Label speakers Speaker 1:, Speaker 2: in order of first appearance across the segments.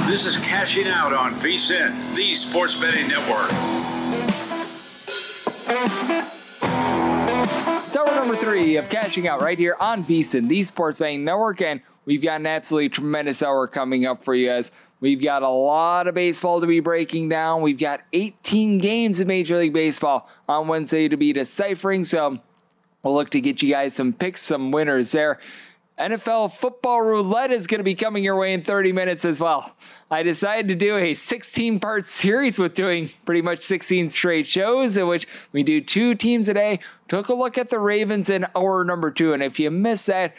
Speaker 1: This is Cashing Out on VSiN, the Sports Betting Network.
Speaker 2: It's hour number 3 of Cashing Out right here on VSiN, the Sports Betting Network, and we've got an absolutely tremendous hour coming up for you guys. We've got a lot of baseball to be breaking down. We've got 18 games in Major League Baseball on Wednesday to be deciphering, so we'll look to get you guys some picks, some winners there. NFL football roulette is going to be coming your way in 30 minutes as well. I decided to do a 16-part series with doing pretty much 16 straight shows in which we do 2 teams a day. Took a look at the Ravens in hour number 2. And if you missed that,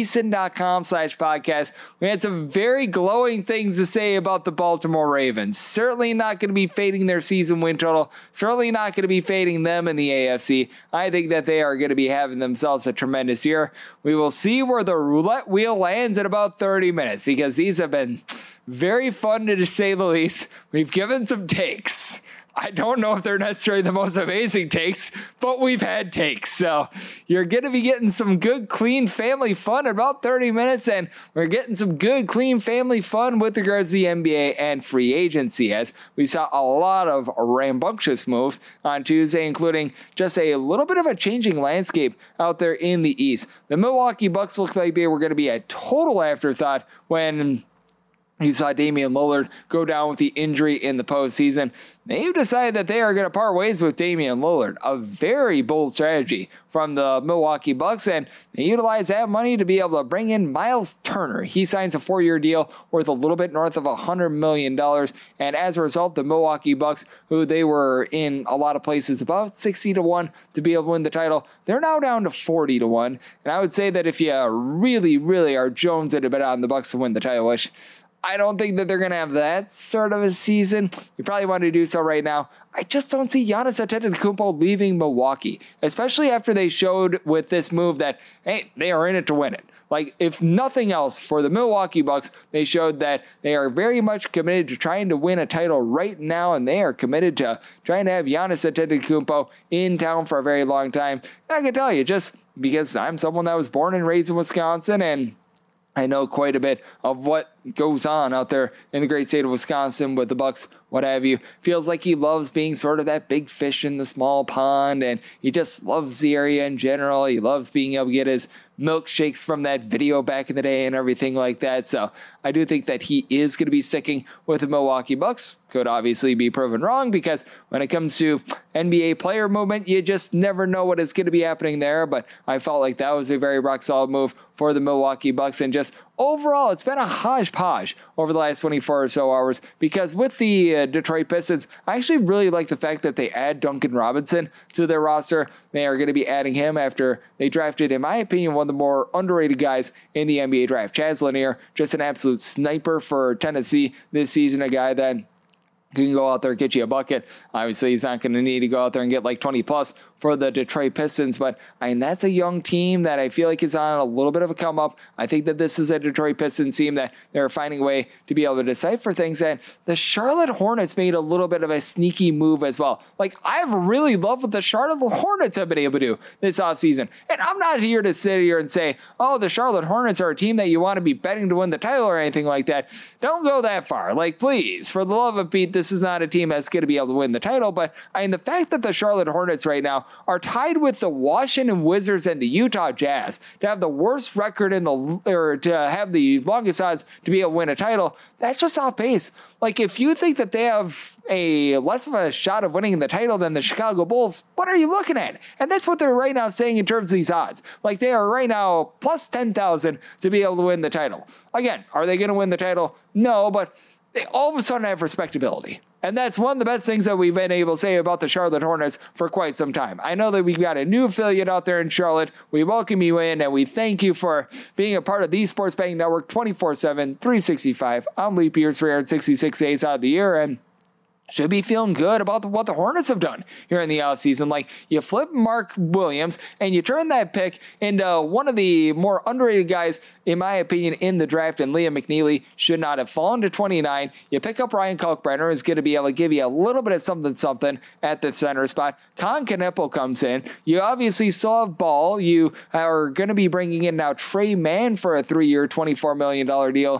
Speaker 2: vsin.com/podcast. We had some very glowing things to say about the Baltimore Ravens. Certainly not going to be fading their season win total. Certainly not going to be fading them in the AFC. I think that they are going to be having themselves a tremendous year. We will see where the roulette wheel lands in about 30 minutes because these have been very fun to say the least. We've given some takes. I don't know if they're necessarily the most amazing takes, but we've had takes. So you're going to be getting some good, clean family fun in about 30 minutes, and we're getting some good, clean family fun with regards to the NBA and free agency, as we saw a lot of rambunctious moves on Tuesday, including just a little bit of a changing landscape out there in the East. The Milwaukee Bucks looked like they were going to be a total afterthought when you saw Damian Lillard go down with the injury in the postseason. They've decided that they are going to part ways with Damian Lillard. A very bold strategy from the Milwaukee Bucks, and they utilize that money to be able to bring in Miles Turner. He signs a 4-year deal worth a little bit north of $100 million, and as a result, the Milwaukee Bucks, who they were in a lot of places about 60-1 to be able to win the title, they're now down to 40-1, and I would say that if you really, really are jonesing to bet on the Bucks to win the title, which I don't think that they're going to have that sort of a season. You probably want to do so right now. I just don't see Giannis Antetokounmpo leaving Milwaukee, especially after they showed with this move that, hey, they are in it to win it. Like, if nothing else, for the Milwaukee Bucks, they showed that they are very much committed to trying to win a title right now, and they are committed to trying to have Giannis Antetokounmpo in town for a very long time. And I can tell you, just because I'm someone that was born and raised in Wisconsin, and I know quite a bit of what goes on out there in the great state of Wisconsin with the Bucks, what have you. Feels like he loves being sort of that big fish in the small pond, and he just loves the area in general. He loves being able to get his milkshakes from that video back in the day and everything like that. So I do think that he is going to be sticking with the Milwaukee Bucks. Could obviously be proven wrong because when it comes to NBA player movement, you just never know what is going to be happening there. But I felt like that was a very rock solid move for the Milwaukee Bucks, and just overall, it's been a hodgepodge over the last 24 or so hours because with the Detroit Pistons, I actually really like the fact that they add Duncan Robinson to their roster. They are going to be adding him after they drafted, in my opinion, one of the more underrated guys in the NBA draft. Chaz Lanier, just an absolute sniper for Tennessee this season, a guy that can go out there and get you a bucket. Obviously, he's not going to need to go out there and get like 20 plus for the Detroit Pistons, but I mean, that's a young team that I feel like is on a little bit of a come up. I think that this is a Detroit Pistons team that they're finding a way to be able to decipher things, and the Charlotte Hornets made a little bit of a sneaky move as well. Like, I've really loved what the Charlotte Hornets have been able to do this offseason, and I'm not here to sit here and say, oh, the Charlotte Hornets are a team that you want to be betting to win the title or anything like that. Don't go that far. Like, please, for the love of Pete, this is not a team that's going to be able to win the title, but I mean, the fact that the Charlotte Hornets right now are tied with the Washington Wizards and the Utah Jazz to have the worst record or to have the longest odds to be able to win a title, that's just off base. Like, if you think that they have a less of a shot of winning the title than the Chicago Bulls, what are you looking at? And that's what they're right now saying in terms of these odds. Like, they are right now plus 10,000 to be able to win the title. Again, are they going to win the title? No, but they all of a sudden have respectability. And that's one of the best things that we've been able to say about the Charlotte Hornets for quite some time. I know that we've got a new affiliate out there in Charlotte. We welcome you in, and we thank you for being a part of the Sports Betting Network 24/7, 365 on leap years, 366 days out of the year. And should be feeling good about what the Hornets have done here in the offseason. Like, you flip Mark Williams and you turn that pick into one of the more underrated guys, in my opinion, in the draft, and Liam McNeely should not have fallen to 29. You pick up Ryan Kalkbrenner, who's going to be able to give you a little bit of something at the center spot. Con Kneppel comes in. You obviously still have Ball. You are going to be bringing in now Trey Mann for a 3-year, $24 million deal.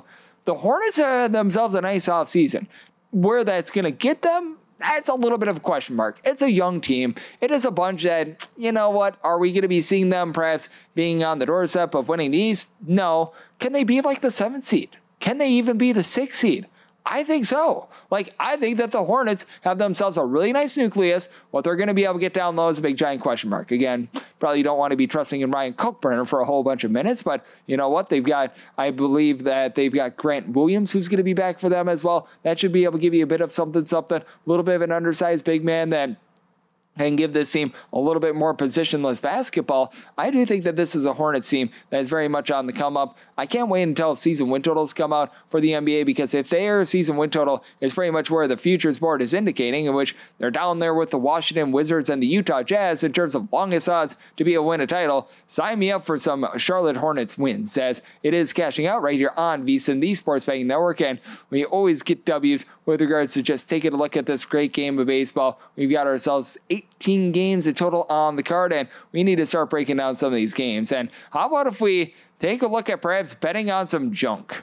Speaker 2: the Hornets have themselves a nice offseason. Where that's going to get them, that's a little bit of a question mark. It's a young team. It is a bunch that, you know what, are we going to be seeing them perhaps being on the doorstep of winning the East? No. Can they be like the 7th seed? Can they even be the 6th seed? I think so. I think that the Hornets have themselves a really nice nucleus. What they're going to be able to get down low is a big giant question mark. Again, probably don't want to be trusting in Ryan Cookburner for a whole bunch of minutes, but you know what? I believe that they've got Grant Williams, who's going to be back for them as well. That should be able to give you a bit of something, a little bit of an undersized big man that and give this team a little bit more positionless basketball. I do think that this is a Hornets team that is very much on the come up. I can't wait until season win totals come out for the NBA, because if their season win total is pretty much where the futures board is indicating, in which they're down there with the Washington Wizards and the Utah Jazz in terms of longest odds to be able to win a title, sign me up for some Charlotte Hornets wins, as it is cashing out right here on VSiN, the Sports Betting Network, and we always get W's with regards to just taking a look at this great game of baseball. We've got ourselves 18 games in total on the card, and we need to start breaking down some of these games. And how about if we take a look at perhaps betting on some junk?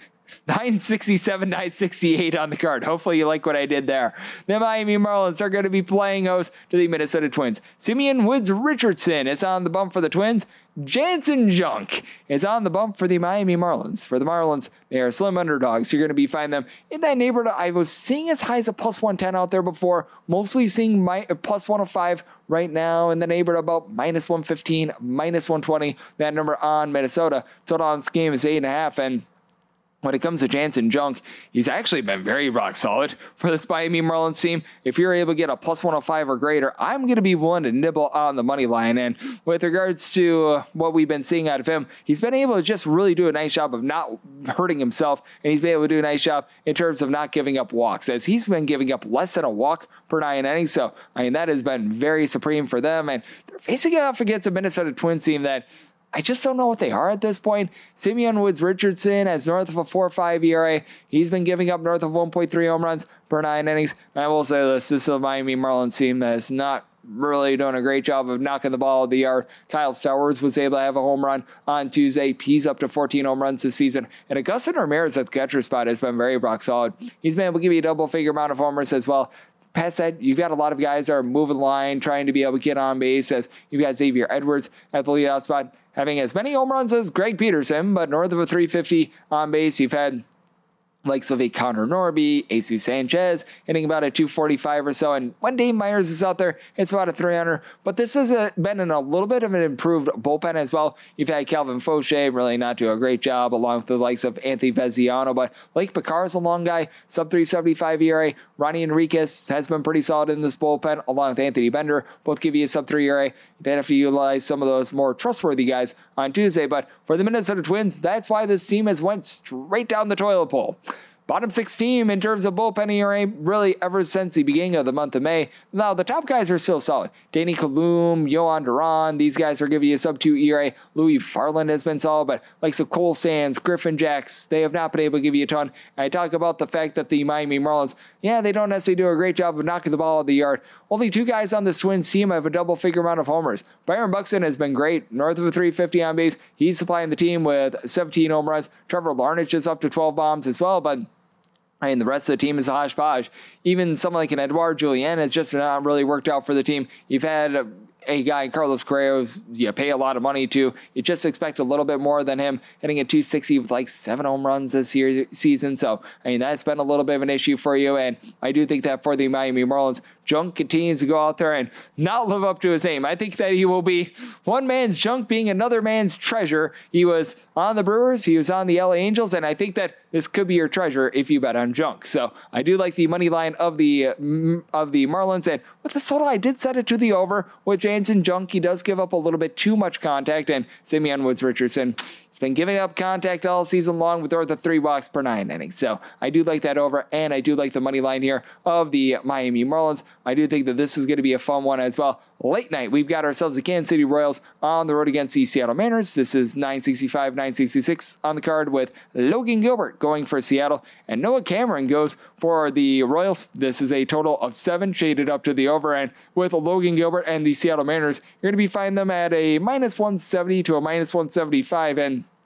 Speaker 2: 967, 968 on the card. Hopefully you like what I did there. The Miami Marlins are going to be playing host to the Minnesota Twins. Simeon Woods Richardson is on the bump for the Twins. Jansen Junk is on the bump for the Miami Marlins. For the Marlins, they are slim underdogs. You're going to be finding them in that neighborhood. I was seeing as high as a plus 110 out there before, mostly seeing plus 105 right now in the neighborhood about minus 115, minus 120. That number on Minnesota. Total on this game is 8.5, and when it comes to Jansen Junk, he's actually been very rock solid for this Miami Marlins team. If you're able to get a plus 105 or greater, I'm going to be willing to nibble on the money line. And with regards to what we've been seeing out of him, he's been able to just really do a nice job of not hurting himself, and he's been able to do a nice job in terms of not giving up walks, as he's been giving up less than a walk per 9 innings. So, that has been very supreme for them. And they're facing off against a Minnesota Twins team that I just don't know what they are at this point. Simeon Woods Richardson has north of a 4.5 ERA. He's been giving up north of 1.3 home runs per 9 innings. And I will say this is a Miami Marlins team that is not really doing a great job of knocking the ball out of the yard. Kyle Stowers was able to have a home run on Tuesday. He's up to 14 home runs this season. And Augustin Ramirez at the catcher spot has been very rock solid. He's been able to give you a double-figure amount of homers as well. Past that, you've got a lot of guys that are moving the line, trying to be able to get on base, as you've got Xavier Edwards at the leadoff spot, having as many home runs as Greg Peterson, but north of a 350 on base. You've had likes of a Connor Norby, Jesus Sanchez, hitting about a 245 or so. And when Dave Myers is out there, it's about a 300. But this has been in a little bit of an improved bullpen as well. You've had Calvin Fauché really not do a great job, along with the likes of Anthony Veziano. But Lake Picard is a long guy, sub 375 ERA. Ronnie Enriquez has been pretty solid in this bullpen, along with Anthony Bender. Both give you a sub 3 ERA. You have to utilize some of those more trustworthy guys on Tuesday. But for the Minnesota Twins, that's why this team has went straight down the toilet bowl. Bottom 6 team in terms of bullpen ERA, really ever since the beginning of the month of May. Now, the top guys are still solid. Danny Kalum, Yohan Duran, these guys are giving you a sub 2 ERA. Louis Farland has been solid, but like so Cole Sands, Griffin Jacks, they have not been able to give you a ton. I talk about the fact that the Miami Marlins, they don't necessarily do a great job of knocking the ball out of the yard. Only 2 guys on this Twins team have a double-figure amount of homers. Byron Buxton has been great, north of a 350 on base. He's supplying the team with 17 home runs. Trevor Larnach is up to 12 bombs as well, but the rest of the team is a hodgepodge. Even someone like an Edouard Julien has just not really worked out for the team. You've had a guy, Carlos Correa, you pay a lot of money to. You just expect a little bit more than him, hitting at 260 with like 7 home runs this season. So, that's been a little bit of an issue for you. And I do think that for the Miami Marlins, Junk continues to go out there and not live up to his name. I think that he will be one man's junk being another man's treasure. He was on the Brewers, he was on the LA Angels, and I think that this could be your treasure if you bet on Junk. So I do like the money line of the Marlins, and with the total, I did set it to the over with Jansen Junk. He does give up a little bit too much contact, and Simeon Woods Richardson, he's been giving up contact all season long with north of 3 walks per 9 innings. So I do like that over, and I do like the money line here of the Miami Marlins. I do think that this is going to be a fun one as well. Late night, we've got ourselves the Kansas City Royals on the road against the Seattle Mariners. This is 965, 966 on the card with Logan Gilbert going for Seattle, and Noah Cameron goes for the Royals. This is a total of 7 shaded up to the over, and with Logan Gilbert and the Seattle Mariners, you're going to be finding them at a minus 170 to a minus 175, and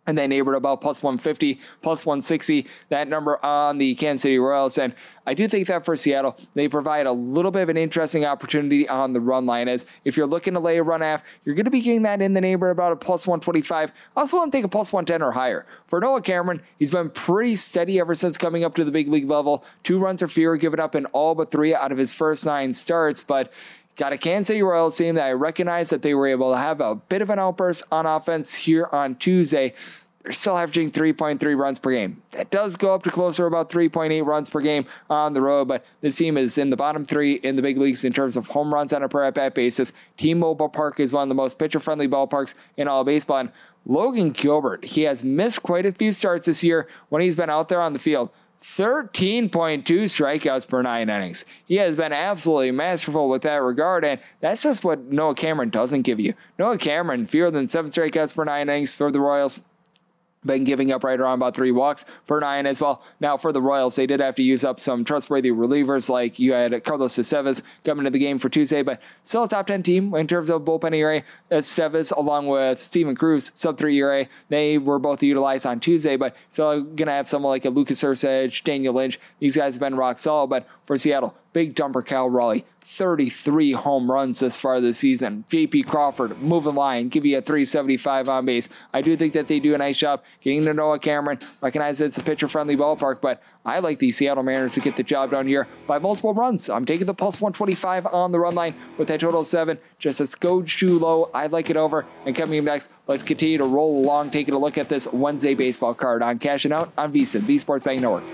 Speaker 2: and they neighbored about plus 150, plus 160, that number on the Kansas City Royals. And I do think that for Seattle, they provide a little bit of an interesting opportunity on the run line. As if you're looking to lay a run half, you're going to be getting that in the neighborhood about a plus 125. I also want to take a plus 110 or higher. For Noah Cameron, he's been pretty steady ever since coming up to the big league level. 2 runs or fewer given up in all but 3 out of his first 9 starts, but got a Kansas City Royals team that I recognize that they were able to have a bit of an outburst on offense here on Tuesday. They're still averaging 3.3 runs per game. That does go up to closer about 3.8 runs per game on the road, but this team is in the bottom 3 in the big leagues in terms of home runs on a per at-bat basis. T-Mobile Park is one of the most pitcher-friendly ballparks in all of baseball. And Logan Gilbert, he has missed quite a few starts this year when he's been out there on the field. 13.2 strikeouts per 9 innings. He has been absolutely masterful with that regard, and that's just what Noah Cameron doesn't give you. Noah Cameron, fewer than 7 strikeouts per 9 innings for the Royals. Been giving up right around about 3 walks per 9 as well. Now, for the Royals, they did have to use up some trustworthy relievers, like you had Carlos Estevez coming to the game for Tuesday, but still a top 10 team in terms of bullpen ERA. Estevez, along with Steven Cruz, sub-3 ERA, they were both utilized on Tuesday, but still going to have someone like a Lucas Erceg, Daniel Lynch. These guys have been rock solid, but for Seattle, big dumper Cal Raleigh. 33 home runs this far this season. JP Crawford, moving line, give you a 375 on base. I do think that they do a nice job getting to Noah Cameron. Recognize that it's a pitcher-friendly ballpark, but I like the Seattle Mariners to get the job done here by multiple runs. I'm taking the plus 125 on the run line with that total of 7. Just a scotch too low. I like it over. And coming up next, let's continue to roll along, taking a look at this Wednesday baseball card on Cashing Out on VSiN, the Sports Betting Network.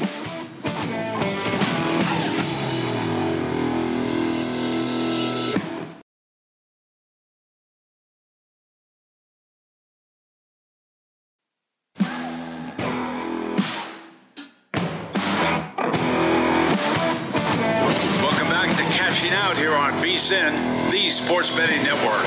Speaker 1: Out here on VSiN, the Sports Betting Network.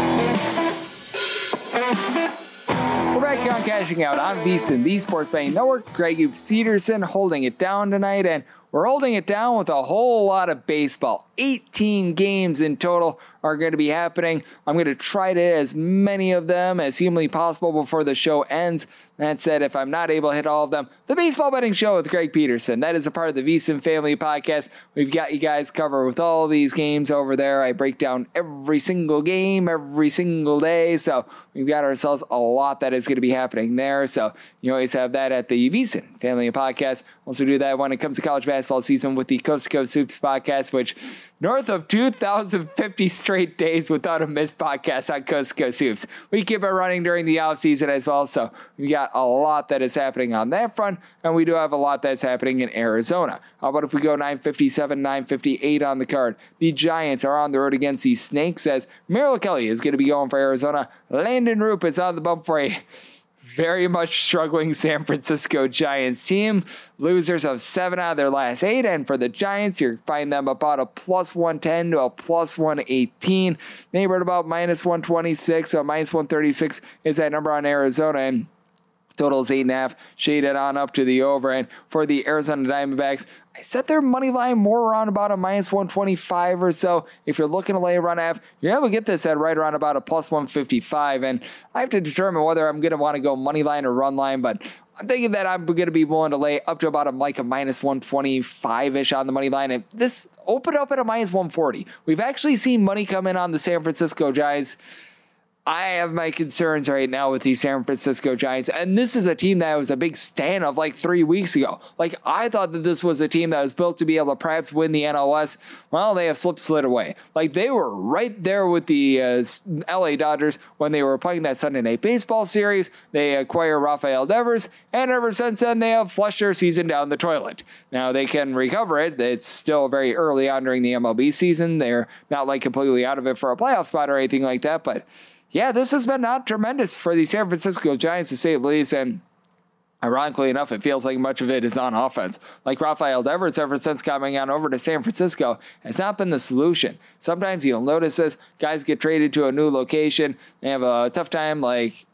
Speaker 2: We're back here on Cashing Out on VSiN, the Sports Betting Network. Greg Peterson holding it down tonight, and we're holding it down with a whole lot of baseball. 18 games in total are going to be happening. I'm going to try to hit as many of them as humanly possible before the show ends. That said, if I'm not able to hit all of them, the Baseball Betting Show with Greg Peterson. That is a part of the VSiN family podcast. We've got you guys covered with all these games over there. I break down every single game every single day. So we've got ourselves a lot that is going to be happening there. So you always have that at the VSiN family podcast. Also do that when it comes to college basketball season with the Coast to Coast Hoops podcast, which north of 2,050 straight days without a missed podcast on Coast to Coast Hoops. We keep it running during the off season as well. So we got a lot that is happening on that front, and we do have a lot that's happening in Arizona. How about if we go 957, 958 on the card? The Giants are on the road against the Snakes as Merrill Kelly is going to be going for Arizona. Landon Roop is on the bump for a very much struggling San Francisco Giants team. Losers of 7 out of their last 8. And for the Giants, you find them about a plus 110 to a plus 118. Neighborhood about minus 126, so minus 136 is that number on Arizona. And total is 8.5, shaded on up to the over. And for the Arizona Diamondbacks, I set their money line more around about a minus 125 or so. If you're looking to lay a run half, you're able to get this at right around about a plus 155. And I have to determine whether I'm going to want to go money line or run line, but I'm thinking that I'm going to be willing to lay up to about a minus 125-ish on the money line. And this opened up at a minus 140. We've actually seen money come in on the San Francisco Giants. I have my concerns right now with the San Francisco Giants, and this is a team that I was a big stan of like 3 weeks ago. Like, I thought that this was a team that was built to be able to perhaps win the NLS. Well, they have slid away. Like, they were right there with the LA Dodgers when they were playing that Sunday Night Baseball series. They acquire Rafael Devers, and ever since then, they have flushed their season down the toilet. Now, they can recover it. It's still very early on during the MLB season. They're not like completely out of it for a playoff spot or anything like that, but yeah, this has been not tremendous for the San Francisco Giants, to say the least, and ironically enough, it feels like much of it is on offense. Like Rafael Devers, ever since coming on over to San Francisco, has not been the solution. Sometimes you'll notice this, guys get traded to a new location, they have a tough time, like,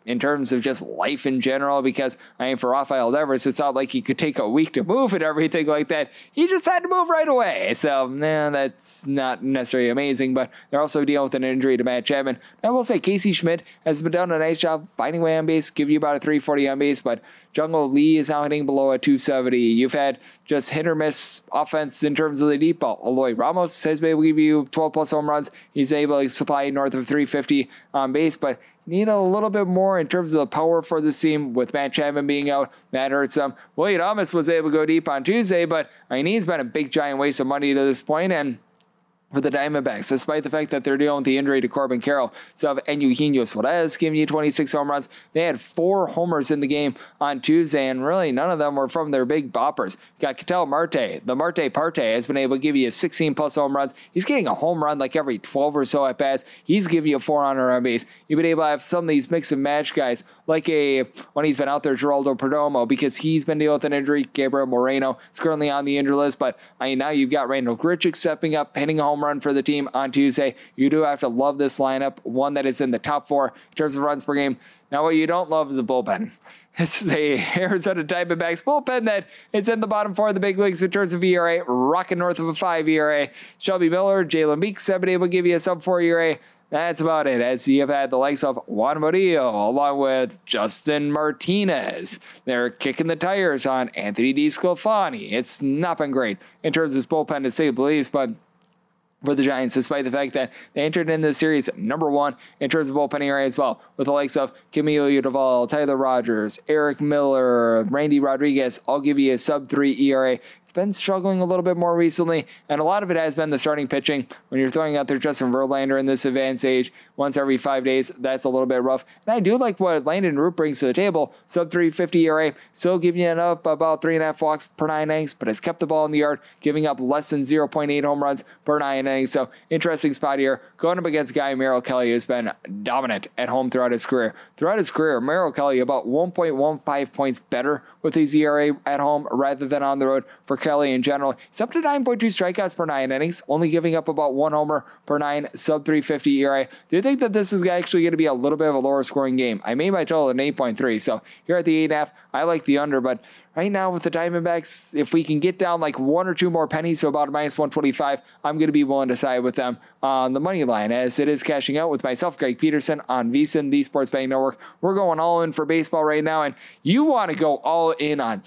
Speaker 2: in terms of just life in general, because for Rafael Devers, it's not like he could take a week to move and everything like that. He just had to move right away. So, that's not necessarily amazing, but they're also dealing with an injury to Matt Chapman. I will say Casey Schmidt has been done a nice job finding way on base, give you about a 340 on base, but Jungle Lee is now hitting below a 270. You've had just hit or miss offense in terms of the deep ball. Eloy Ramos has been able to give you 12 plus home runs. He's able to supply north of 350 on base, but need a little bit more in terms of the power for this team with Matt Chapman being out. That hurts them. William Thomas was able to go deep on Tuesday, but he's been a big giant waste of money to this point, and for the Diamondbacks, despite the fact that they're dealing with the injury to Corbin Carroll. So Eugenio Suarez giving you 26 home runs. They had 4 homers in the game on Tuesday, and really none of them were from their big boppers. You got Ketel Marte. The Marte Parte has been able to give you 16 plus home runs. He's getting a home run like every 12 or so at bats. He's giving you 400 on base. You've been able to have some of these mix and match guys, like when he's been out there, Geraldo Perdomo, because he's been dealing with an injury. Gabriel Moreno is currently on the injury list, but now you've got Randal Grichuk stepping up, hitting a home run for the team on Tuesday. You do have to love this lineup, one that is in the top 4 in terms of runs per game. Now, what you don't love is the bullpen. This is a Arizona Diamondbacks bullpen that is in the bottom 4 of the big leagues in terms of ERA, rocking north of a 5 ERA. Shelby Miller, Jalen Beeks have been able to give you a sub-4 ERA. That's about it, as you have had the likes of Juan Murillo along with Justin Martinez. They're kicking the tires on Anthony DeSclafani. It's not been great in terms of this bullpen, to say the least, but for the Giants, despite the fact that they entered in this series number 1 in terms of bullpen ERA as well, with the likes of Camilo Duvall, Tyler Rogers, Eric Miller, Randy Rodriguez, all give you a sub-3 ERA. It's been struggling a little bit more recently, and a lot of it has been the starting pitching. When you're throwing out there Justin Verlander in this advanced age once every 5 days, that's a little bit rough. And I do like what Landon Root brings to the table. Sub-350 ERA, still giving you up about 3.5 walks per 9 innings, but has kept the ball in the yard, giving up less than 0.8 home runs per 9 innings. So interesting spot here. Going up against a guy, Merrill Kelly, who's been dominant at home throughout his career. Throughout his career, Merrill Kelly about 1.15 points better with his ERA at home rather than on the road for Kelly in general. He's up to 9.2 strikeouts per 9 innings, only giving up about 1 homer per 9, sub-350 ERA. Do you think that this is actually going to be a little bit of a lower scoring game? I made my total at 8.3, so here at the 8.5, I like the under, but right now with the Diamondbacks, if we can get down like 1 or 2 more pennies, so about a minus 125, I'm going to be willing to side with them on the money line, as it is cashing out with myself, Greg Peterson, on VSiN, the Sports Betting Network. We're going all in for baseball right now, and you want to go all in on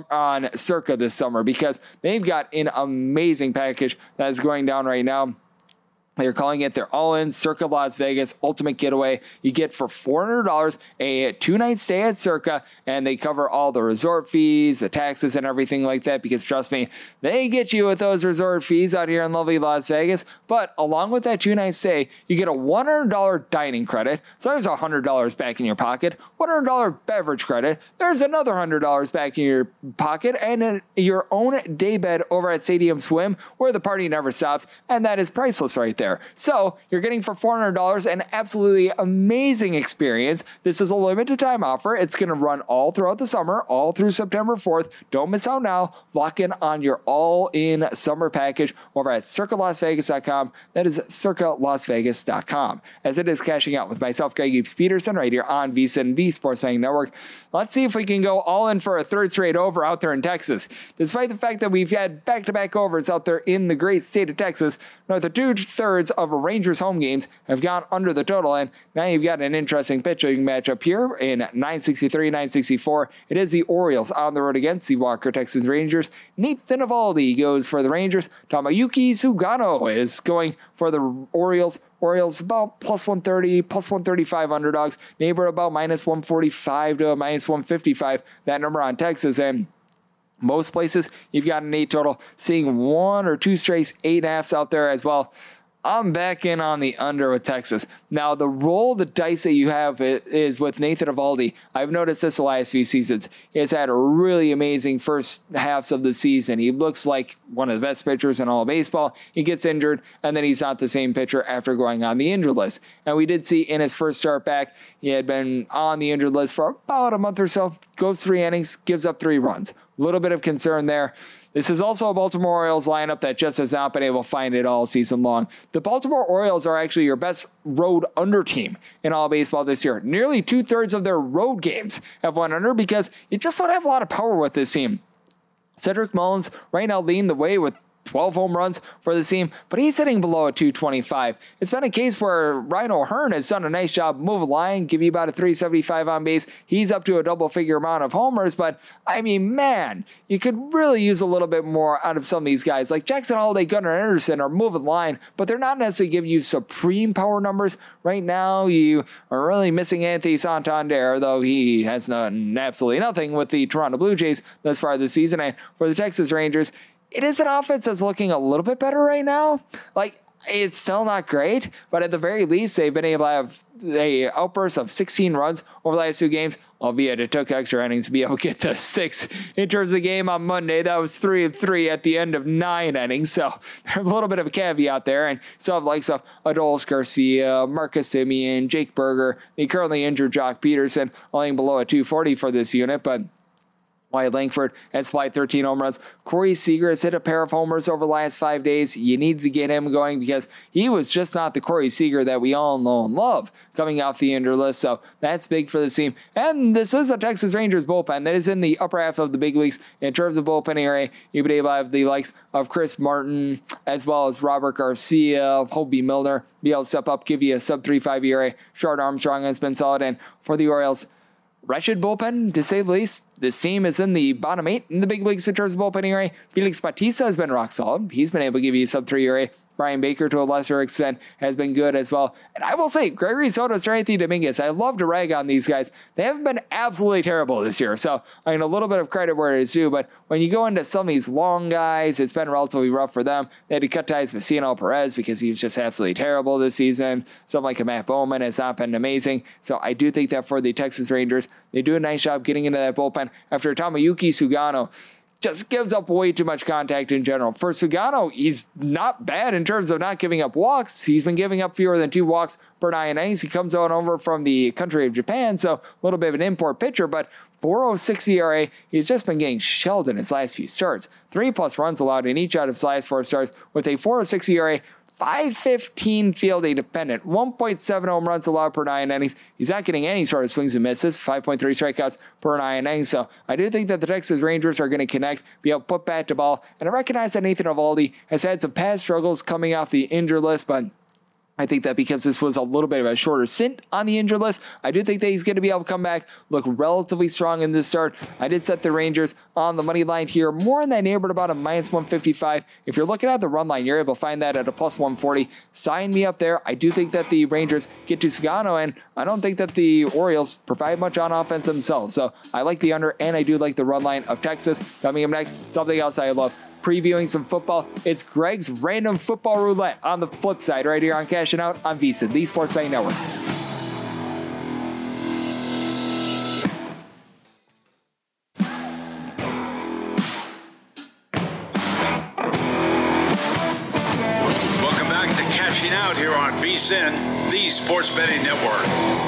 Speaker 2: Circa this summer, because they've got an amazing package that is going down right now. They're calling it their all-in Circa Las Vegas Ultimate Getaway. You get for $400 a 2-night stay at Circa, and they cover all the resort fees, the taxes, and everything like that, because trust me, they get you with those resort fees out here in lovely Las Vegas. But along with that 2-night stay, you get a $100 dining credit. So there's $100 back in your pocket. $100 beverage credit. There's another $100 back in your pocket, and your own daybed over at Stadium Swim, where the party never stops, and that is priceless right there. So you're getting for $400 an absolutely amazing experience. This is a limited time offer. It's going to run all throughout the summer, all through September 4th. Don't miss out now. Lock in on your all-in summer package over at CircaLasVegas.com. That is CircaLasVegas.com. As it is cashing out with myself, Greg Eaps Peterson, right here on VSiN, the Sports Betting Network. Let's see if we can go all in for a 3rd straight over out there in Texas. Despite the fact that we've had back-to-back overs out there in the great state of Texas, north of 2/3 of Rangers home games have gone under the total, and now you've got an interesting pitching matchup here in 963, 964. It is the Orioles on the road against the Walker Texas Rangers. Nathan Eovaldi goes for the Rangers. Tomoyuki Sugano is going for the Orioles. Orioles about plus 130, plus 135 underdogs. Neighbor about minus 145 to a minus 155. That number on Texas, and most places you've got an 8 total. Seeing 1 or 2 straight 8.5s out there as well. I'm back in on the under with Texas. Now, the roll of the dice that you have is with Nathan Eovaldi. I've noticed this the last few seasons. He has had a really amazing first halves of the season. He looks like one of the best pitchers in all of baseball. He gets injured, and then he's not the same pitcher after going on the injured list. And we did see in his first start back, he had been on the injured list for about a month or so. Goes 3 innings, gives up 3 runs. A little bit of concern there. This is also a Baltimore Orioles lineup that just has not been able to find it all season long. The Baltimore Orioles are actually your best road under team in all baseball this year. Nearly 2/3 of their road games have won under because you just don't have a lot of power with this team. Cedric Mullins right now leading the way with 12 home runs for the team, but he's hitting below a 225. It's been a case where Ryan O'Hearn has done a nice job moving line, give you about a 375 on base. He's up to a double-figure amount of homers, but I mean, man, you could really use a little bit more out of some of these guys. Like Jackson Holiday, Gunnar Anderson are moving line, but they're not necessarily giving you supreme power numbers. Right now, you are really missing Anthony Santander, though he has done absolutely nothing with the Toronto Blue Jays thus far this season. And for the Texas Rangers, it is an offense that's looking a little bit better right now. Like, it's still not great, but at the very least, they've been able to have a outburst of 16 runs over the last 2 games, albeit it took extra innings to be able to get to 6 in terms of the game on Monday. That was 3-3 at the end of 9 innings, so there's a little bit of a caveat there. And still have likes of Adolis Garcia, Marcus Semien, Jake Berger, the currently injured Jock Peterson, only below a 240 for this unit, but Wyatt Langford has supplied 13 home runs. Corey Seager has hit a pair of homers over the last 5 days. You needed to get him going because he was just not the Corey Seager that we all know and love coming off the injured list. So that's big for the team. And this is a Texas Rangers bullpen that is in the upper half of the big leagues in terms of bullpen ERA. You've been able to have the likes of Chris Martin as well as Robert Garcia, Hobie Milner be able to step up, give you a sub-3.5 ERA. Short Armstrong has been solid. And for the Orioles, wretched bullpen, to say the least. This team is in the bottom 8 in the big leagues in terms of bullpen ERA. Felix Bautista has been rock solid. He's been able to give you a sub-3 ERA. Brian Baker, to a lesser extent, has been good as well. And I will say, Gregory Soto, Seranthony Dominguez, I love to rag on these guys. They haven't been absolutely terrible this year. So I mean, a little bit of credit where it is due. But when you go into some of these long guys, it's been relatively rough for them. They had to cut ties with Cianel Perez because he was just absolutely terrible this season. Someone like a Matt Bowman has not been amazing. So I do think that for the Texas Rangers, they do a nice job getting into that bullpen after Tomoyuki Sugano just gives up way too much contact in general. For Sugano, he's not bad in terms of not giving up walks. He's been giving up fewer than 2 walks per 9 innings. He comes on over from the country of Japan, so a little bit of an import pitcher, but 4.06 ERA, he's just been getting shelled in his last few starts. 3+ runs allowed in each out of his last 4 starts with a 4.06 ERA, 515 fielding dependent, 1.7 home runs allowed per 9 innings. He's not getting any sort of swings and misses, 5.3 strikeouts per 9 innings. So I do think that the Texas Rangers are going to connect, be able to put bat to ball. And I recognize that Nathan Eovaldi has had some past struggles coming off the injured list, but I think that because this was a little bit of a shorter stint on the injured list, I do think that he's going to be able to come back, look relatively strong in this start. I did set the Rangers on the money line here, more in that neighborhood, about a -155. If you're looking at the run line, you're able to find that at a +140. Sign me up there. I do think that the Rangers get to Sugano, and I don't think that the Orioles provide much on offense themselves. So I like the under, and I do like the run line of Texas. Coming up next, something else I love. Previewing some football. It's Greg's Random Football Roulette on the flip side right here on Cashing Out on VSiN, the Sports Betting Network.
Speaker 1: Welcome back to Cashing Out here on VSiN, the Sports Betting Network.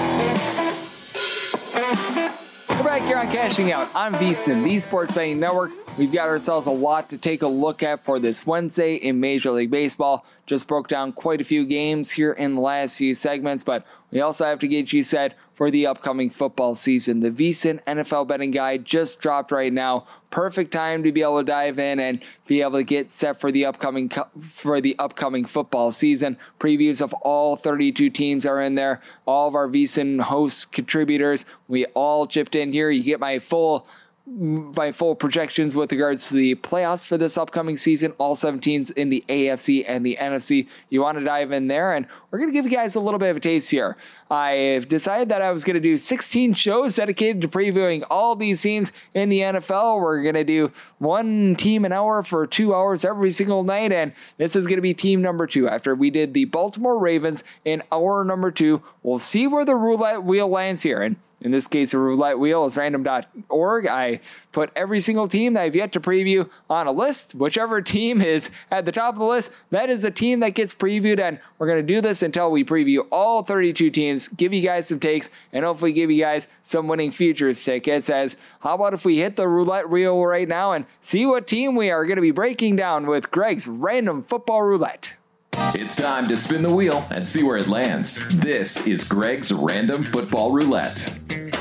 Speaker 2: We're back here on Cashing Out on VSiN, the Sports Betting Network. We've got ourselves a lot to take a look at for this Wednesday in Major League Baseball. Just broke down quite a few games here in the last few segments, but we also have to get you set for the upcoming football season. The VSiN NFL Betting Guide just dropped right now. Perfect time to be able to dive in and be able to get set for the upcoming football season. Previews of all 32 teams are in there. All of our VSiN host contributors, we all chipped in here. You get my full projections with regards to the playoffs for this upcoming season, all 7 teams in the AFC and the NFC. You want to dive in there, and we're going to give you guys a little bit of a taste here. I've decided that I was going to do 16 shows dedicated to previewing all these teams in the NFL. We're going to do one team an hour for 2 hours every single night, and this is going to be team number 2. After we did the Baltimore Ravens in hour number 2, we'll see where the roulette wheel lands here. And in this case, the roulette wheel is random.org. I put every single team that I've yet to preview on a list. Whichever team is at the top of the list, that is the team that gets previewed, and we're going to do this until we preview all 32 teams, give you guys some takes, and hopefully give you guys some winning futures tickets. As how about if we hit the roulette wheel right now and see what team we are going to be breaking down with Greg's Random Football Roulette.
Speaker 3: It's time to spin the wheel and see where it lands. This is Greg's Random Football Roulette.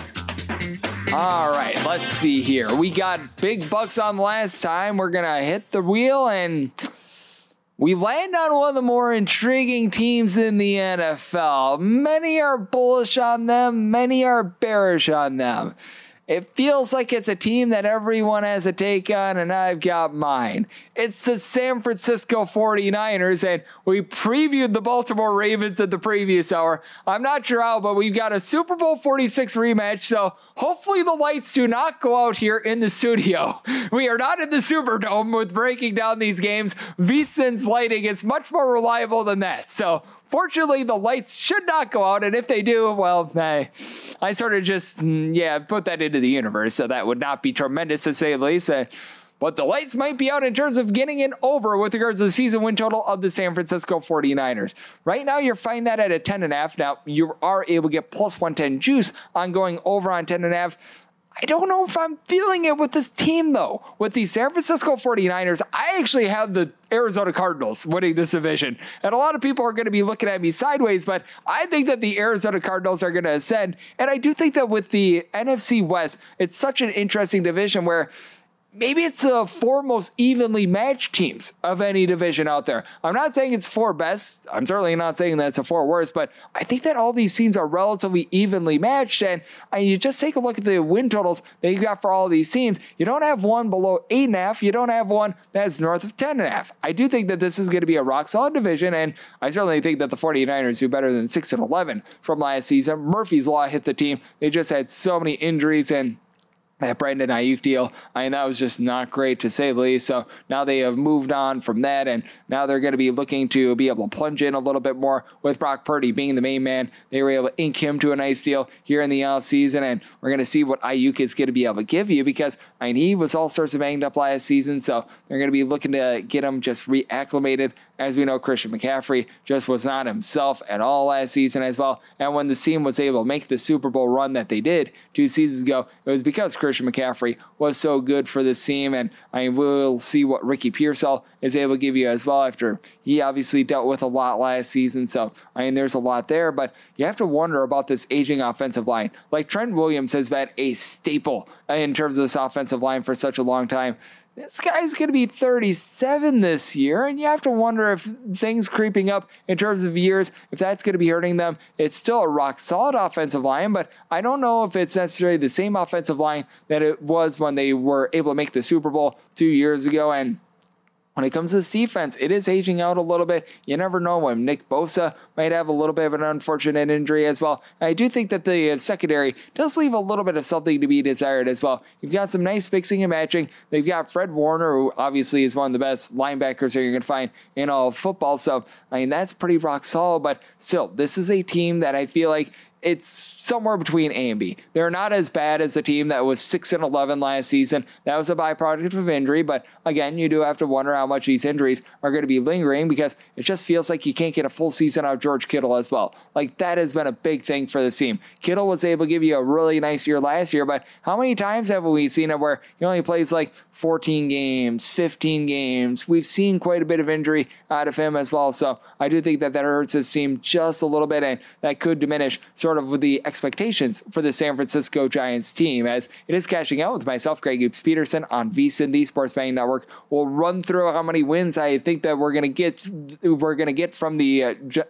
Speaker 2: All right, let's see here. We got big bucks on last time. We're going to hit the wheel, and we land on one of the more intriguing teams in the NFL. Many are bullish on them. Many are bearish on them. It feels like it's a team that everyone has a take on, and I've got mine. It's the San Francisco 49ers, and we previewed the Baltimore Ravens in the previous hour. I'm not sure how, but we've got a Super Bowl 46 rematch, so hopefully the lights do not go out here in the studio. We are not in the Superdome with breaking down these games. VSiN's lighting is much more reliable than that, so fortunately, the lights should not go out, and if they do, well, I sort of just, put that into the universe, so that would not be tremendous to say the least. But the lights might be out in terms of getting it over with regards to the season win total of the San Francisco 49ers. Right now, you're finding that at a 10.5. Now, you are able to get plus 110 juice on going over on 10.5. I don't know if I'm feeling it with this team, though. With the San Francisco 49ers, I actually have the Arizona Cardinals winning this division. And a lot of people are going to be looking at me sideways, but I think that the Arizona Cardinals are going to ascend. And I do think that with the NFC West, it's such an interesting division where maybe it's the four most evenly matched teams of any division out there. I'm not saying it's four best. I'm certainly not saying that it's a four worst, but I think that all these teams are relatively evenly matched. And you just take a look at the win totals that you got for all these teams. You don't have one below 8.5. You don't have one that's north of 10.5. I do think that this is going to be a rock solid division. And I certainly think that the 49ers do better than 6-11 from last season. Murphy's Law hit the team. They just had so many injuries, and that Brandon Ayuk deal, that was just not great to say the least. So now they have moved on from that, and now they're going to be looking to be able to plunge in a little bit more with Brock Purdy being the main man. They were able to ink him to a nice deal here in the offseason, and we're going to see what Ayuk is going to be able to give you because he was all sorts of banged up last season, so they're going to be looking to get him just reacclimated. As we know, Christian McCaffrey just was not himself at all last season as well. And when the team was able to make the Super Bowl run that they did 2 seasons ago, it was because Christian McCaffrey was so good for this team. And will see what Ricky Pearsall is able to give you as well after he obviously dealt with a lot last season. So, there's a lot there. But you have to wonder about this aging offensive line. Like Trent Williams has been a staple in terms of this offensive line for such a long time. This guy's going to be 37 this year, and you have to wonder if things creeping up in terms of years, if that's going to be hurting them. It's still a rock-solid offensive line, but I don't know if it's necessarily the same offensive line that it was when they were able to make the Super Bowl 2 years ago. And when it comes to this defense, it is aging out a little bit. You never know when Nick Bosa might have a little bit of an unfortunate injury as well. I do think that the secondary does leave a little bit of something to be desired as well. You've got some nice mixing and matching. They've got Fred Warner, who obviously is one of the best linebackers that you're going to find in all of football. So, that's pretty rock solid. But still, this is a team that I feel like it's somewhere between A and B. They're not as bad as the team that was 6-11 last season. That was a byproduct of injury, but again, you do have to wonder how much these injuries are going to be lingering because it just feels like you can't get a full season out of George Kittle as well. Like, that has been a big thing for the team. Kittle was able to give you a really nice year last year, but how many times have we seen it where he only plays like 14 games, 15 games? We've seen quite a bit of injury out of him as well, so I do think that hurts his team just a little bit, and that could diminish sort of with the expectations for the San Francisco Giants team, as it is cashing out with myself, Greg Oops Peterson, on VSiN, the Sports Betting Network. We'll run through how many wins I think that we're going to get from the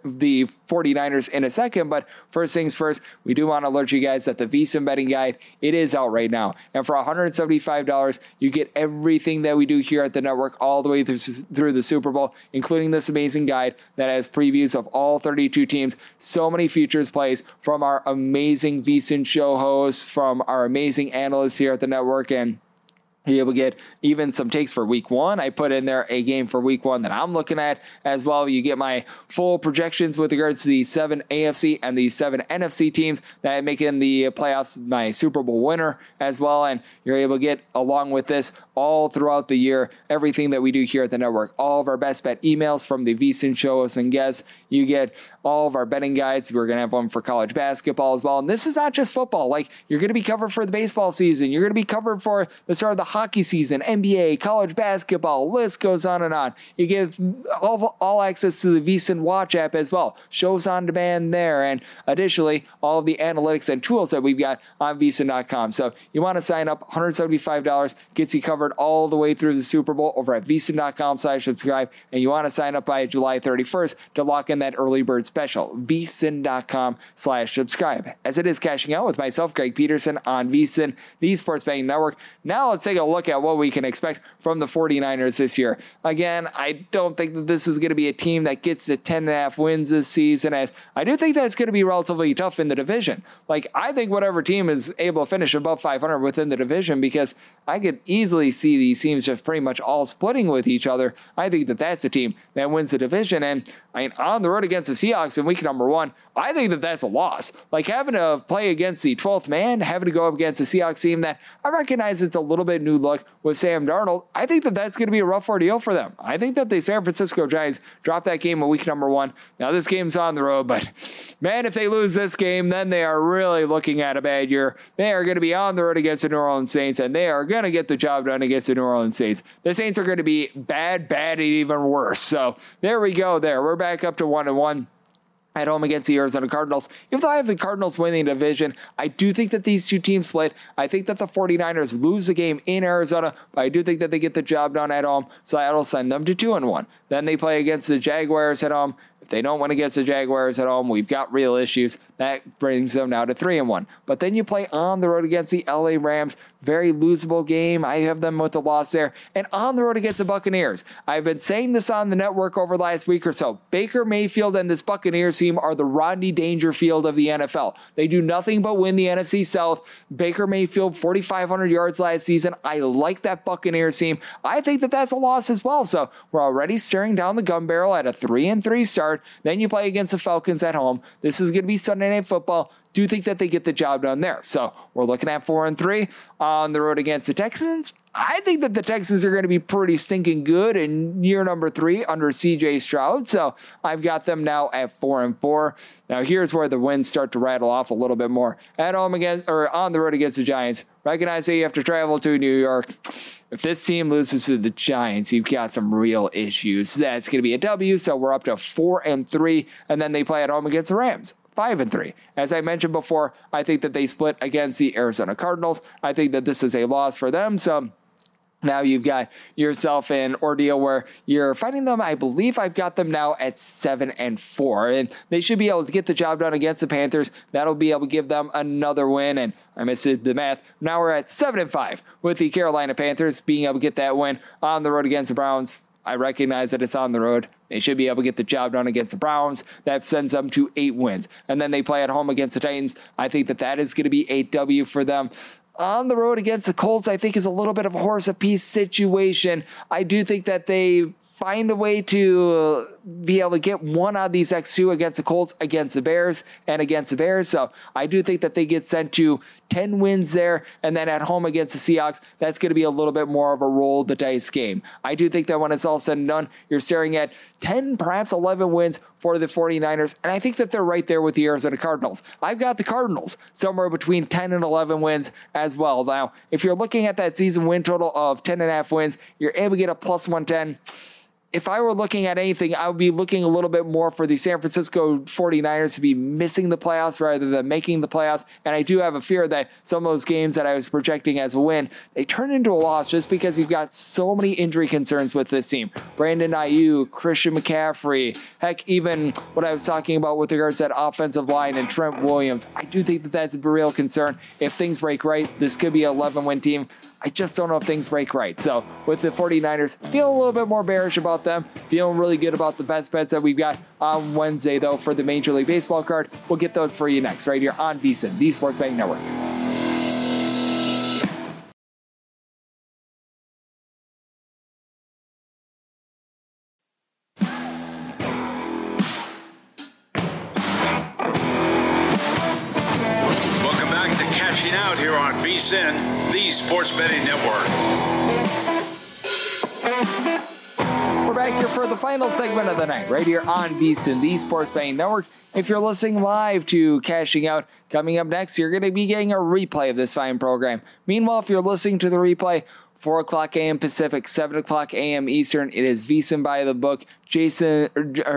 Speaker 2: 49ers in a second, but first things first, we do want to alert you guys that the VSiN betting guide, it is out right now, and for $175, you get everything that we do here at the network all the way through the Super Bowl, including this amazing guide that has previews of all 32 teams, so many futures plays from our amazing VSiN show hosts, from our amazing analysts here at the network, and You're able to get even some takes for week 1. I put in there a game for week 1 that I'm looking at as well. You get my full projections with regards to the 7 AFC and the 7 NFC teams that make in the playoffs, my Super Bowl winner as well. And you're able to get, along with this, all throughout the year, everything that we do here at the network. All of our best bet emails from the VSiN shows and guests. You get all of our betting guides. We're going to have one for college basketball as well. And this is not just football. Like, you're going to be covered for the baseball season. You're going to be covered for the start of the hockey season, NBA, college basketball, list goes on and on. You get all access to the VSiN Watch app as well. Shows on demand there. And additionally, all of the analytics and tools that we've got on VSiN.com. So you want to sign up, $175 gets you covered all the way through the Super Bowl over at VSiN.com/subscribe. And you want to sign up by July 31st to lock in that early bird special. VSiN.com/subscribe. As it is cashing out with myself, Greg Peterson, on VSiN, the Sports Betting Network. Now let's take a look at what we can expect from the 49ers this year. Again, I don't think that this is going to be a team that gets to 10.5 wins this season, as I do think that it's going to be relatively tough in the division. Like, I think whatever team is able to finish above 500 within the division, because I could easily see these teams just pretty much all splitting with each other. I think that that's a team that wins the division. And I mean, on the road against the Seahawks in week number 1, I think that that's a loss. Like, having to play against the 12th man, having to go up against the Seahawks team that I recognize it's a little bit new look with Sam Darnold, I think that that's going to be a rough ordeal for them. I think that the San Francisco Giants dropped that game in week number 1. Now, this game's on the road, but man, if they lose this game, then they are really looking at a bad year. They are going to be on the road against the New Orleans Saints, and they are going to get the job done against the New Orleans Saints. The Saints are going to be bad, and even worse. So there we go there. We're back up to 1-1. At home against the Arizona Cardinals. Even though I have the Cardinals winning the division, I do think that these two teams split. I think that the 49ers lose the game in Arizona, but I do think that they get the job done at home, so that'll send them to 2-1. Then they play against the Jaguars at home. If they don't win against the Jaguars at home, we've got real issues. That brings them now to 3-1. But then you play on the road against the LA Rams. Very losable game. I have them with the loss there. And on the road against the Buccaneers. I've been saying this on the network over the last week or so. Baker Mayfield and this Buccaneers team are the Rodney Dangerfield of the NFL. They do nothing but win the NFC South. Baker Mayfield, 4,500 yards last season. I like that Buccaneers team. I think that that's a loss as well. So we're already staring down the gun barrel at a 3-3 start. Then you play against the Falcons at home. This is going to be Sunday Night Football. Do think that they get the job done there. So we're looking at 4-3 on the road against the Texans. I think that the Texans are going to be pretty stinking good in year number 3 under CJ Stroud. So I've got them now at 4-4. Now here's where the wins start to rattle off a little bit more. At home against, or on the road against the Giants. Recognize that you have to travel to New York. If this team loses to the Giants, you've got some real issues. That's going to be a W. So we're up to 4-3, and then they play at home against the Rams. 5-3. As I mentioned before, I think that they split against the Arizona Cardinals. I think that this is a loss for them. So now you've got yourself an ordeal where you're fighting them. I believe I've got them now at 7-4, and they should be able to get the job done against the Panthers. That'll be able to give them another win, and I missed the math. Now we're at 7-5 with the Carolina Panthers being able to get that win on the road against the Browns. I recognize that it's on the road. They should be able to get the job done against the Browns. That sends them to 8 wins. And then they play at home against the Titans. I think that that is going to be a W for them. On the road against the Colts, I think is a little bit of a horse apiece situation. I do think that they find a way to be able to get one out of these X2 against the Colts, against the Bears, and against the Bears. So I do think that they get sent to 10 wins there, and then at home against the Seahawks, that's going to be a little bit more of a roll the dice game. I do think that when it's all said and done, you're staring at 10, perhaps 11 wins for the 49ers, and I think that they're right there with the Arizona Cardinals. I've got the Cardinals somewhere between 10 and 11 wins as well. Now, if you're looking at that season win total of 10.5 wins, you're able to get a plus 110. If I were looking at anything, I would be looking a little bit more for the San Francisco 49ers to be missing the playoffs rather than making the playoffs. And I do have a fear that some of those games that I was projecting as a win, they turn into a loss just because you've got so many injury concerns with this team. Brandon Ayuk, Christian McCaffrey, heck, even what I was talking about with regards to that offensive line and Trent Williams. I do think that that's a real concern. If things break right, this could be an 11-win team. I just don't know if things break right. So with the 49ers, feel a little bit more bearish about them. Feeling really good about the best bets that we've got on Wednesday, though, for the Major League Baseball card. We'll get those for you next, right here on VSiN, the Sports Betting Network.
Speaker 1: out here on VSiN, the Sports Betting Network.
Speaker 2: We're back here for the final segment of the night, right here on VSiN, the Sports Betting Network. If you're listening live to Cashing Out, coming up next, you're going to be getting a replay of this fine program. Meanwhile, if you're listening to the replay, 4 o'clock a.m. Pacific, 7 o'clock a.m. Eastern. It is VSiN by the book. Jensen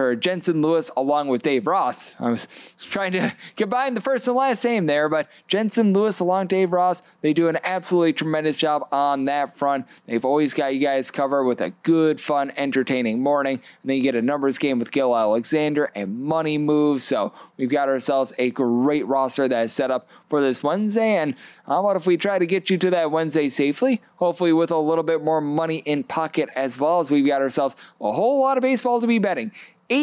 Speaker 2: Lewis along with Dave Ross. I was trying to combine the first and last name there, but Jensen Lewis along Dave Ross, they do an absolutely tremendous job on that front. They've always got you guys covered with a good, fun, entertaining morning. And then you get a numbers game with Gil Alexander and money moves. So we've got ourselves a great roster that is set up for this Wednesday. And how about if we try to get you to that Wednesday safely, hopefully with a little bit more money in pocket as well, as we've got ourselves a whole lot of baseball to be betting.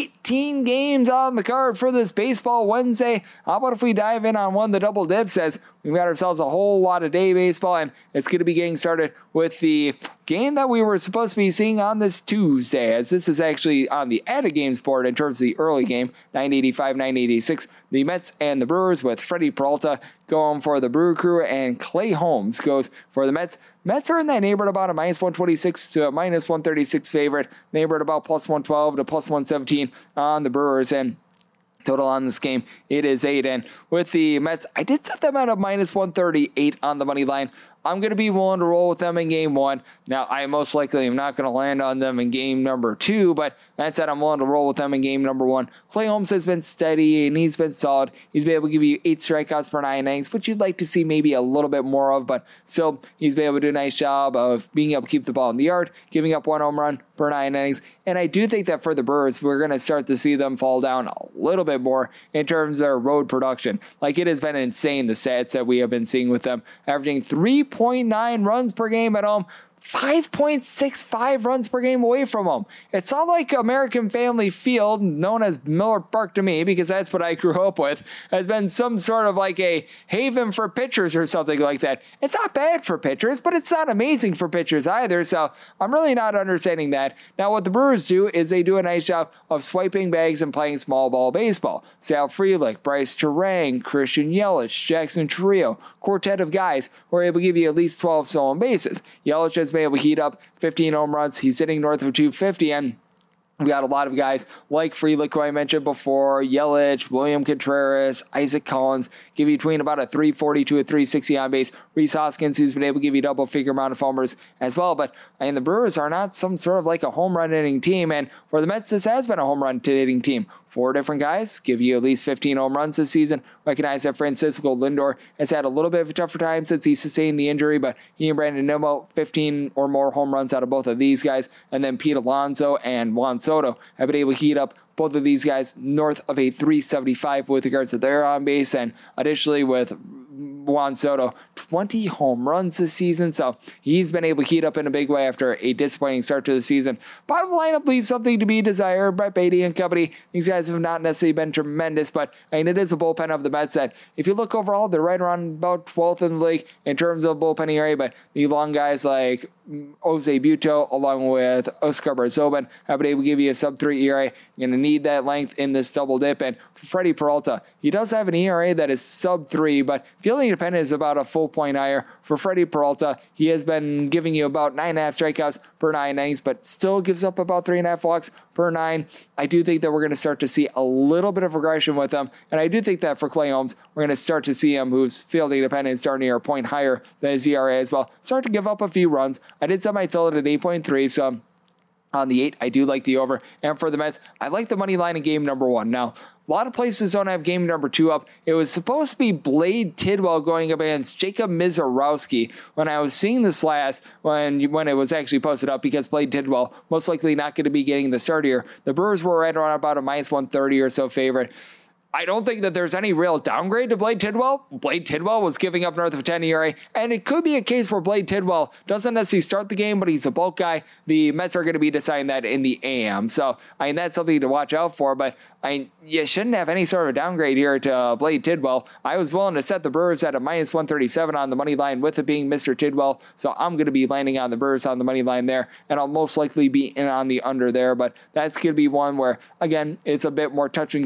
Speaker 2: 18 games on the card for this baseball Wednesday. How about if we dive in on one of the double dips, as we've got ourselves a whole lot of day baseball, and it's going to be getting started with the game that we were supposed to be seeing on this Tuesday, as this is actually on the added games board in terms of the early game, 985, 986. The Mets and the Brewers, with Freddie Peralta going for the Brewer Crew, and Clay Holmes goes for the Mets. Mets are in that neighborhood about a minus 126 to a minus 136 favorite, neighborhood about plus 112 to plus 117 on the Brewers, and total on this game, it is 8. And with the Mets, I did set them at a minus 138 on the money line. I'm going to be willing to roll with them in game 1. Now, I most likely am not going to land on them in game number 2, but that said, I'm willing to roll with them in game number 1. Clay Holmes has been steady and he's been solid. He's been able to give you 8 strikeouts per 9 innings, which you'd like to see maybe a little bit more of, but still, he's been able to do a nice job of being able to keep the ball in the yard, giving up 1 home run per 9 innings. And I do think that for the Brewers, we're going to start to see them fall down a little bit more in terms of their road production. Like, it has been insane, the stats that we have been seeing with them, averaging 3.9 runs per game at home, 5.65 runs per game away from home. It's not like American Family Field, known as Miller Park to me, because that's what I grew up with, has been some sort of like a haven for pitchers or something like that. It's not bad for pitchers, but it's not amazing for pitchers either, so I'm really not understanding that. Now, what the Brewers do is they do a nice job of swiping bags and playing small ball baseball. Sal Frelick, Bryce Terang, Christian Yelich, Jackson Trio, quartet of guys who are able to give you at least 12 stolen bases. Yelich has been able to heat up 15 home runs. He's hitting north of 250, and we got a lot of guys like Frelick, who I mentioned before, Yelich, William Contreras, Isaac Collins, give you between about a 340 to a 360 on base. Rhys Hoskins, who's been able to give you double-figure amount of homers as well. But the Brewers are not some sort of like a home run hitting team, and for the Mets, this has been a home run hitting team. 4 different guys give you at least 15 home runs this season. Recognize that Francisco Lindor has had a little bit of a tougher time since he sustained the injury, but he and Brandon Nimmo, 15 or more home runs out of both of these guys. And then Pete Alonso and Juan Soto have been able to heat up both of these guys north of a 375 with regards to their on base. And additionally, with Juan Soto, 20 home runs this season, so he's been able to heat up in a big way after a disappointing start to the season. Bottom lineup leaves something to be desired. Brett Beatty and company, these guys have not necessarily been tremendous, but it is a bullpen of the Mets that, if you look overall, they're right around about 12th in the league in terms of bullpen ERA, but the long guys like Jose Buto along with Oscar Barzobin have been able to give you a sub-3 ERA. You're going to need that length in this double dip. And for Freddie Peralta, he does have an ERA that is sub-3, but fielding independent is about a full point higher. For Freddie Peralta, he has been giving you about 9.5 strikeouts per 9 innings, but still gives up about 3.5 walks per 9. I do think that we're going to start to see a little bit of regression with him, and I do think that for Clay Holmes, we're going to start to see him, who's fielding independent, starting near a point higher than his ERA as well, start to give up a few runs. I did set my total at 8.3, so on the 8, I do like the over. And for the Mets, I like the money line in game number 1. Now, a lot of places don't have game number 2 up. It was supposed to be Blade Tidwell going up against Jacob Mizorowski when I was seeing this last, when it was actually posted up, because Blade Tidwell most likely not going to be getting the start here. The Brewers were right around about a minus 130 or so favorite. I don't think that there's any real downgrade to Blade Tidwell. Blade Tidwell was giving up north of 10 ERA, and it could be a case where Blade Tidwell doesn't necessarily start the game, but he's a bulk guy. The Mets are going to be deciding that in the AM, so that's something to watch out for, but you shouldn't have any sort of downgrade here to Blade Tidwell. I was willing to set the Brewers at a minus 137 on the money line, with it being Mr. Tidwell, so I'm going to be landing on the Brewers on the money line there, and I'll most likely be in on the under there, but that's going to be one where, again, it's a bit more touch and go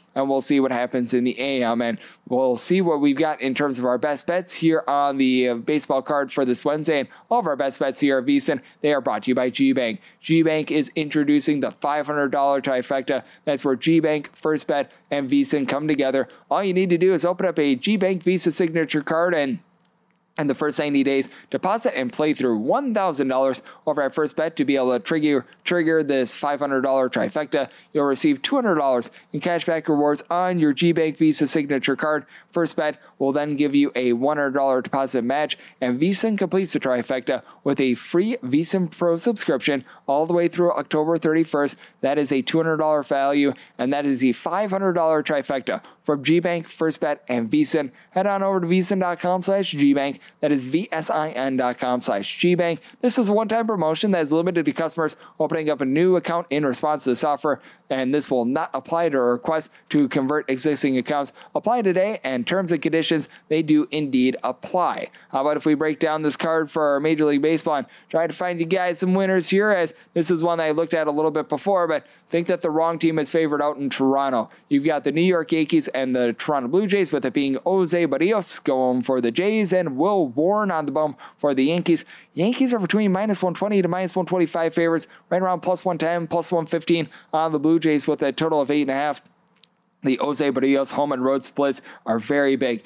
Speaker 2: and we'll see what happens in the AM, and we'll see what we've got in terms of our best bets here on the baseball card for this Wednesday. And all of our best bets here at VSiN, they are brought to you by GBank. GBank is introducing the $500 trifecta. That's where GBank, First Bet, and VSiN come together. All you need to do is open up a GBank Visa signature card and the first 90 days, deposit and play through $1,000 over at First Bet to be able to trigger this $500 trifecta. You'll receive $200 in cashback rewards on your GBank Visa signature card. First Bet will then give you a $100 deposit match, and VSiN completes the trifecta with a free VSiN Pro subscription all the way through October 31st. That is a $200 value, and that is the $500 trifecta from GBank, First Bet, and VSiN. Head on over to VSiN.com/GBank. That is VSIN.com/GBank. This is a one-time promotion that is limited to customers opening up a new account in response to this offer, and this will not apply to a request to convert existing accounts. Apply today, and terms and conditions, they do indeed apply. How about if we break down this card for Major League Baseball and try to find you guys some winners here, as this is one that I looked at a little bit before, but think that the wrong team is favored out in Toronto. You've got the New York Yankees and the Toronto Blue Jays, with it being Jose Barrios going for the Jays and Will Warren on the bump for the Yankees. Yankees are between -120 to -125 favorites, right around +110, +115 on the Blue Jays, with a total of 8.5. The Jose Barrios home and road splits are very big.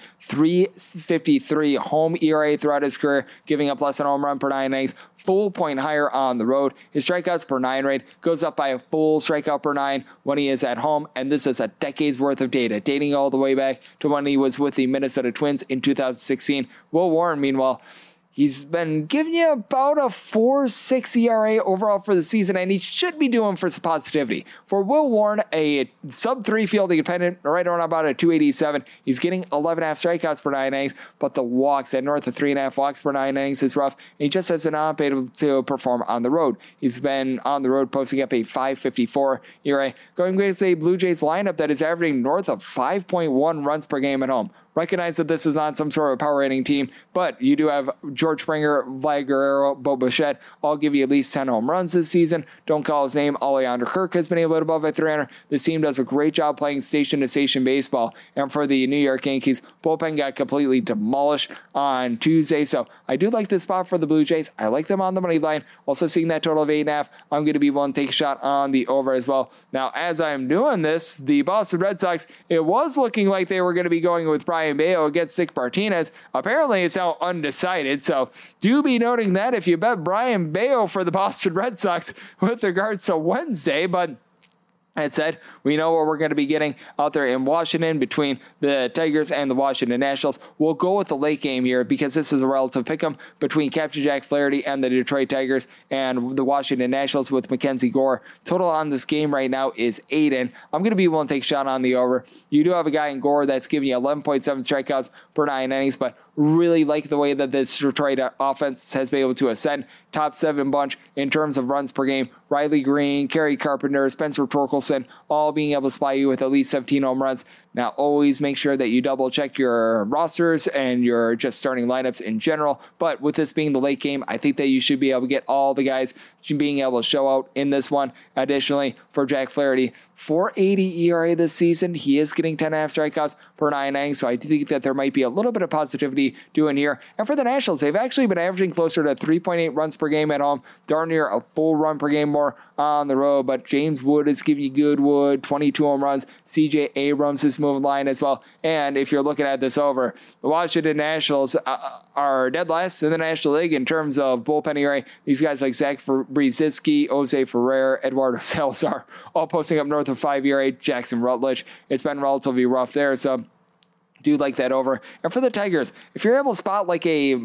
Speaker 2: 3.53 home ERA throughout his career, giving up less than a home run per 9 innings. Full point higher on the road. His strikeouts per 9 rate goes up by a full strikeout per 9 when he is at home, and this is a decade's worth of data, dating all the way back to when he was with the Minnesota Twins in 2016. Will Warren, meanwhile, he's been giving you about a 4.6 ERA overall for the season, and he should be doing for some positivity. For Will Warren, a sub-3 fielding dependent, right around about a 287. He's getting 11.5 strikeouts per 9 innings, but the walks at north of 3.5 walks per 9 innings is rough. And he just has not been able to perform on the road. He's been on the road posting up a 5.54 ERA, going against a Blue Jays lineup that is averaging north of 5.1 runs per game at home. Recognize that this is not some sort of power rating team, but you do have George Springer, Vlad Guerrero, Bo Bichette all give you at least 10 home runs this season. Don't call his name. Alejandro Kirk has been able to hit above a 300. This team does a great job playing station-to-station baseball. And for the New York Yankees, bullpen got completely demolished on Tuesday. So I do like this spot for the Blue Jays. I like them on the money line. Also seeing that total of 8.5. I'm going to be willing to take a shot on the over as well. Now, as I'm doing this, the Boston Red Sox, it was looking like they were going to be going with Brian Bayo against Nick Martinez. Apparently, it's now undecided. So do be noting that if you bet Brian Bayo for the Boston Red Sox with regards to Wednesday. But that said, we know what we're going to be getting out there in Washington between the Tigers and the Washington Nationals. We'll go with the late game here because this is a relative pick'em between Captain Jack Flaherty and the Detroit Tigers and the Washington Nationals with Mackenzie Gore. Total on this game right now is 8, and I'm going to be willing to take a shot on the over. You do have a guy in Gore that's giving you 11.7 strikeouts per 9 innings, but really like the way that this Detroit offense has been able to ascend. Top 7 bunch in terms of runs per game. Riley Green, Kerry Carpenter, Spencer Torkelson, all being able to supply you with at least 17 home runs. Now, always make sure that you double check your rosters and your just starting lineups in general. But with this being the late game, I think that you should be able to get all the guys being able to show out in this one. Additionally, for Jack Flaherty, 4.80 ERA this season. He is getting 10.5 strikeouts per 9 innings, so I do think that there might be a little bit of positivity doing here. And for the Nationals, they've actually been averaging closer to 3.8 runs per game at home, darn near a full run per game more on the road. But James Wood is giving you good wood, 22 home runs. CJ Abrams is moving line as well. And if you're looking at this over, the Washington Nationals are dead last in the National League in terms of bullpen ERA. These guys like Zach Brzezinski, Jose Ferrer, Eduardo Salazar, all posting up north of 5 ERA. Jackson Rutledge, it's been relatively rough there. So do like that over. And for the Tigers, if you're able to spot like a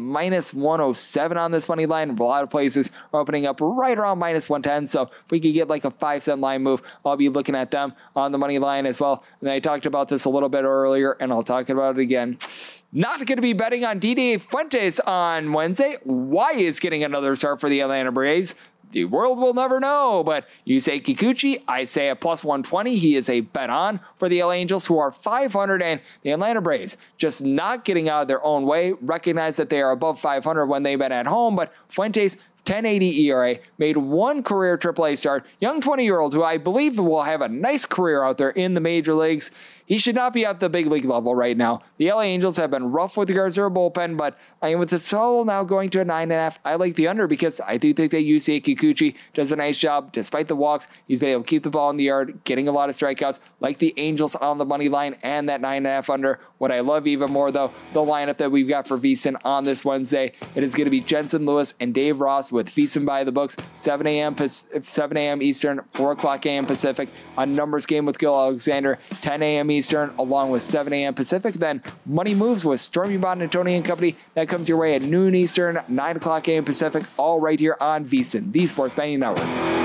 Speaker 2: -107 on this money line, a lot of places are opening up right around -110. So if we could get like a 5-cent line move, I'll be looking at them on the money line as well. And I talked about this a little bit earlier, and I'll talk about it again. Not going to be betting on Didier Fuentes on Wednesday. Why is getting another start for the Atlanta Braves? The world will never know, but you say Kikuchi, I say a +120. He is a bet on for the LA Angels, who are 500, and the Atlanta Braves just not getting out of their own way. Recognize that they are above 500 when they've been at home, but Fuentes, 10.80 ERA, made one career AAA start. Young 20-year-old who I believe will have a nice career out there in the major leagues. He should not be at the big league level right now. The LA Angels have been rough with regards to their bullpen, but with the total now going to a 9.5, I like the under because I do think that Yusei Kikuchi does a nice job. Despite the walks, he's been able to keep the ball in the yard, getting a lot of strikeouts, like the Angels on the money line and that 9.5 under. What I love even more, though, the lineup that we've got for VSiN on this Wednesday. It is going to be Jensen Lewis and Dave Ross with VSiN by the books, 7 a.m. Eastern, 4 o'clock a.m. Pacific. A numbers game with Gil Alexander, 10 a.m. Eastern, along with 7 a.m. Pacific. Then Money Moves with Stormy Bonantoni and Company. That comes your way at noon Eastern, 9 o'clock a.m. Pacific, all right here on VSiN, the Sports Betting Network.